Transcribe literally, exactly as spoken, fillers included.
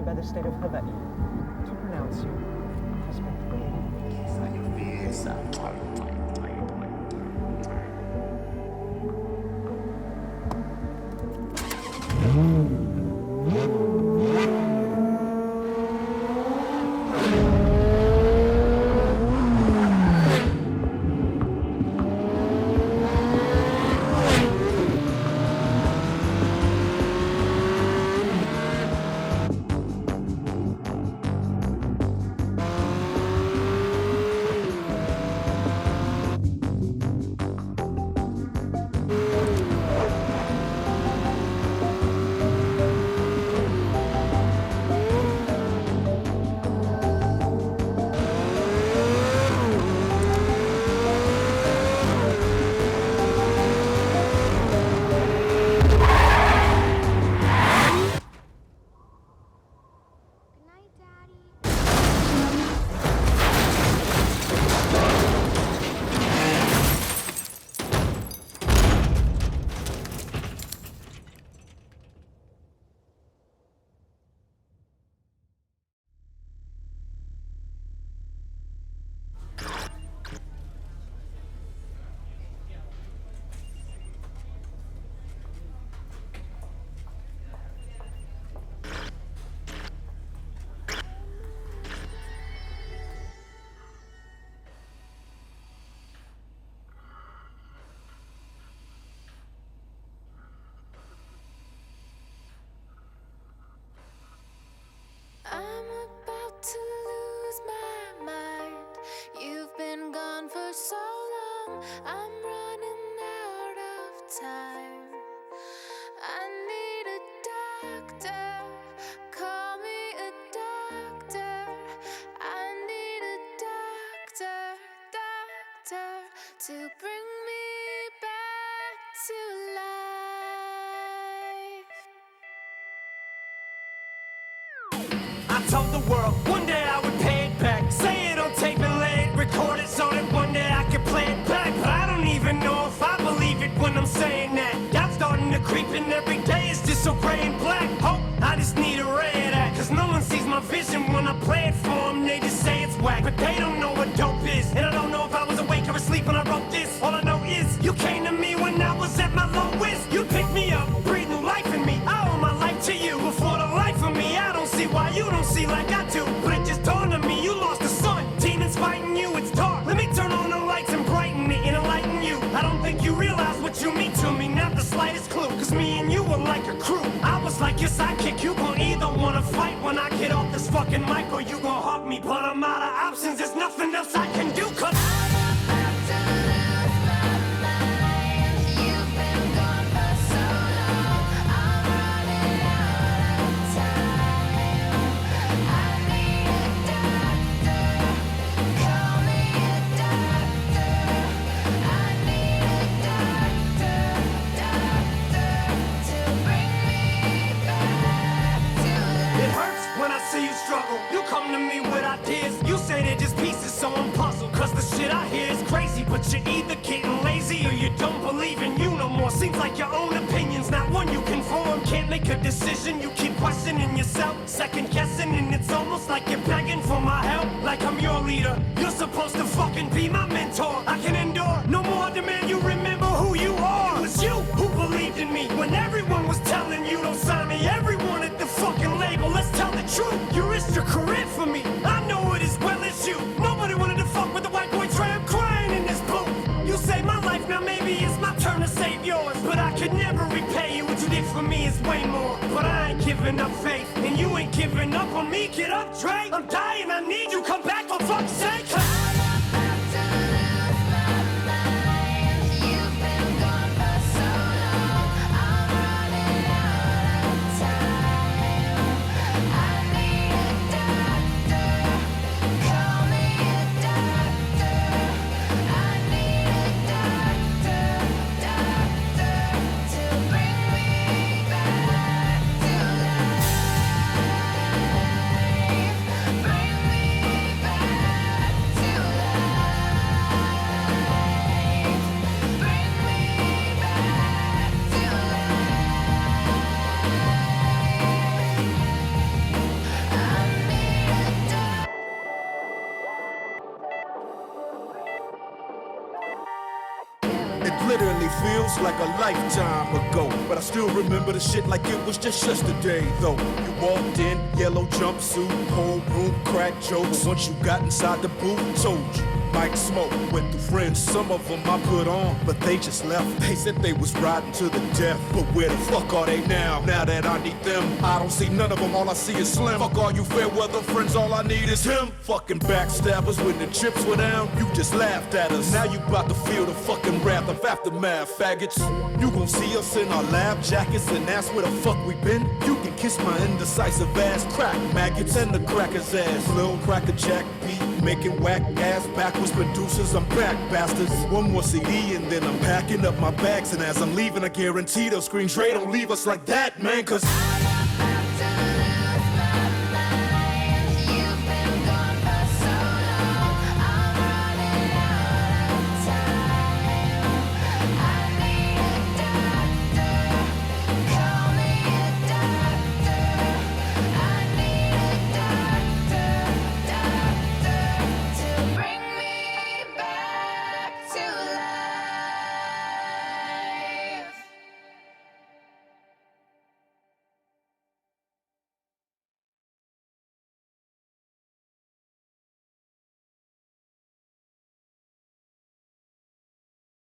by the state of Hawaii to pronounce you husband. I'm about to lose my mind. You've been gone for so long, I'm running out of time. I need a doctor, call me a doctor. I need a doctor, doctor, to bring me back to life. I told the world one day I would pay it back. Say it on tape and lay it, record it so that one day I could play it back. But I don't even know if I believe it when I'm saying that. God's starting to creep in every day, it's just so gray and black. Hope, I just need a ray of that. Cause no one sees my vision when I play it for them. They just say it's whack, but they don't know what dope is. And I don't know if I was awake or asleep when I wrote this. All I know is you came to me when I was at my lowest. You picked me up, breathed new life in me. I owe my life to you. Before the life of me, I don't see why you don't see like I do. But it just dawned on me, you lost the sun. Demons fighting you, it's dark. Let me turn on the lights and brighten it and enlighten you. I don't think you realize what you mean to me, not the slightest clue. Cause me and you were like a crew. I was like your sidekick, you gon' either wanna fight when I get off this fucking mic, or you gon' hug me. But I'm out of options, there's nothing else I can do. Cause you come to me with ideas, you say they're just pieces, so I'm puzzled. Cause the shit I hear is crazy, but you're either getting lazy or you don't believe in you no more. Seems like your own opinion's not one you can form. Can't make a decision, you keep questioning yourself, second guessing, and it's almost like you're begging for my help. Like I'm your leader, you're supposed to fucking be my mentor. I can endure, no more demand you remember who you are. It was you who believed in me when everyone was telling you don't sign me. Everyone at the fucking label, let's tell the truth. You risked your career for me, I know it as well as you. Nobody wanted to fuck with the white boy tramp crying in this booth. You saved my life, now maybe it's my turn to save yours. But I could never repay you, what you did for me is way more. But I ain't giving up faith, and you ain't giving up on me. Get up, Dre, I'm dying, I need you, come back for fuck's sake. Bring me back. literally feels like a lifetime ago. But I still remember the shit like it was just yesterday, though. You walked in, yellow jumpsuit, whole room crack jokes. Once you got inside the booth, told you Mike Smoke went through friends, some of them I put on, but they just left. They said they was riding to the death, but where the fuck are they now? Now that I need them, I don't see none of them, all I see is Slim. Fuck all you fair weather friends, all I need is him. Fucking backstabbers, when the chips were down, you just laughed at us. Now you about to feel the fucking wrath of aftermath, faggots. You gon' see us in our lab jackets, and that's where the fuck we been. You can kiss my indecisive ass, crack maggots and the cracker's ass. Lil Cracker Jack beat, making whack ass backwards producers, I'm back, bastards. One more C D and then I'm packing up my bags, and as I'm leaving I guarantee they'll scream, Dre, don't leave us like that, man, cause